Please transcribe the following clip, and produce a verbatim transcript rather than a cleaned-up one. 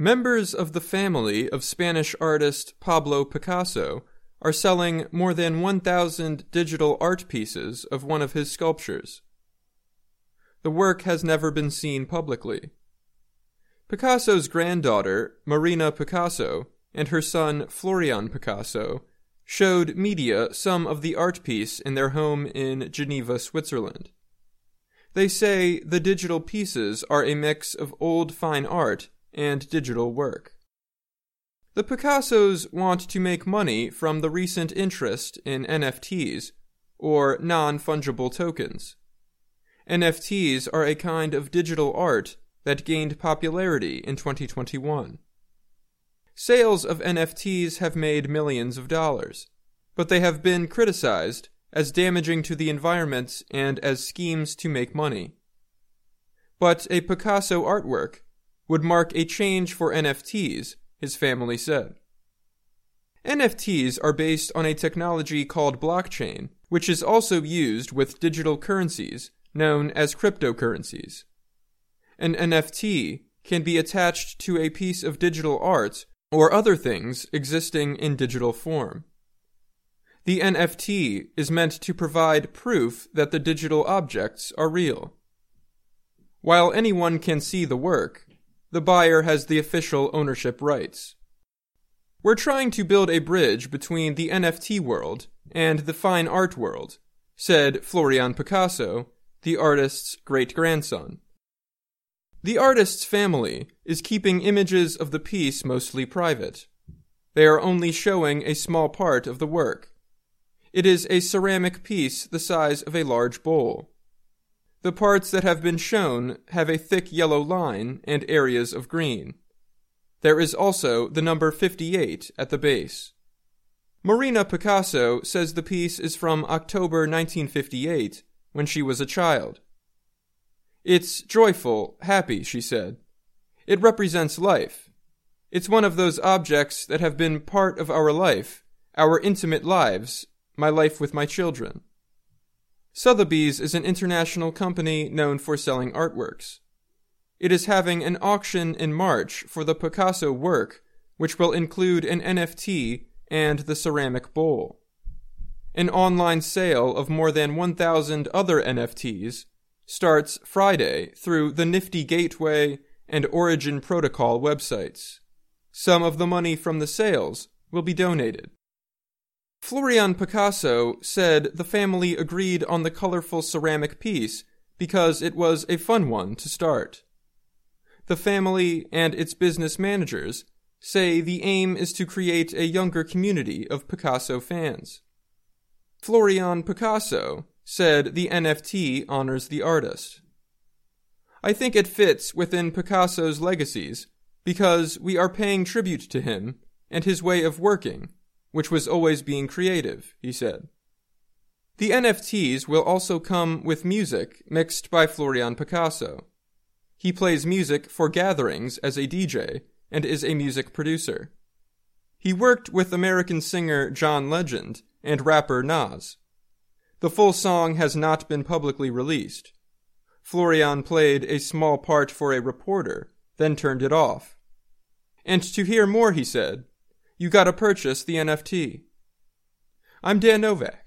Members of the family of Spanish artist Pablo Picasso are selling more than one thousand digital art pieces of one of his sculptures. The work has never been seen publicly. Picasso's granddaughter, Marina Picasso, and her son, Florian Picasso, showed media some of the art piece in their home in Geneva, Switzerland. They say the digital pieces are a mix of old fine art and digital work. The Picassos want to make money from the recent interest in N F Ts, or non-fungible tokens. N F Ts are a kind of digital art that gained popularity in twenty twenty-one. Sales of N F Ts have made millions of dollars, but they have been criticized as damaging to the environment and as schemes to make money. But a Picasso artwork would mark a change for N F Ts, his family said. N F Ts are based on a technology called blockchain, which is also used with digital currencies known as cryptocurrencies. An N F T can be attached to a piece of digital art or other things existing in digital form. The N F T is meant to provide proof that the digital objects are real. While anyone can see the work, the buyer has the official ownership rights. We're trying to build a bridge between the N F T world and the fine art world, said Florian Picasso, the artist's great-grandson. The artist's family is keeping images of the piece mostly private. They are only showing a small part of the work. It is a ceramic piece the size of a large bowl. The parts that have been shown have a thick yellow line and areas of green. There is also the number fifty-eight at the base. Marina Picasso says the piece is from October nineteen fifty-eight, when she was a child. It's joyful, happy, she said. It represents life. It's one of those objects that have been part of our life, our intimate lives, my life with my children. Sotheby's is an international company known for selling artworks. It is having an auction in March for the Picasso work, which will include an N F T and the ceramic bowl. An online sale of more than one thousand other N F Ts starts Friday through the Nifty Gateway and Origin Protocol websites. Some of the money from the sales will be donated. Florian Picasso said the family agreed on the colorful ceramic piece because it was a fun one to start. The family and its business managers say the aim is to create a younger community of Picasso fans. Florian Picasso said the N F T honors the artist. I think it fits within Picasso's legacies because we are paying tribute to him and his way of working, which was always being creative, he said. The N F Ts will also come with music mixed by Florian Picasso. He plays music for gatherings as a D J and is a music producer. He worked with American singer John Legend and rapper Nas. The full song has not been publicly released. Florian played a small part for a reporter, then turned it off. And to hear more, he said, you gotta purchase the N F T. I'm Dan Novak.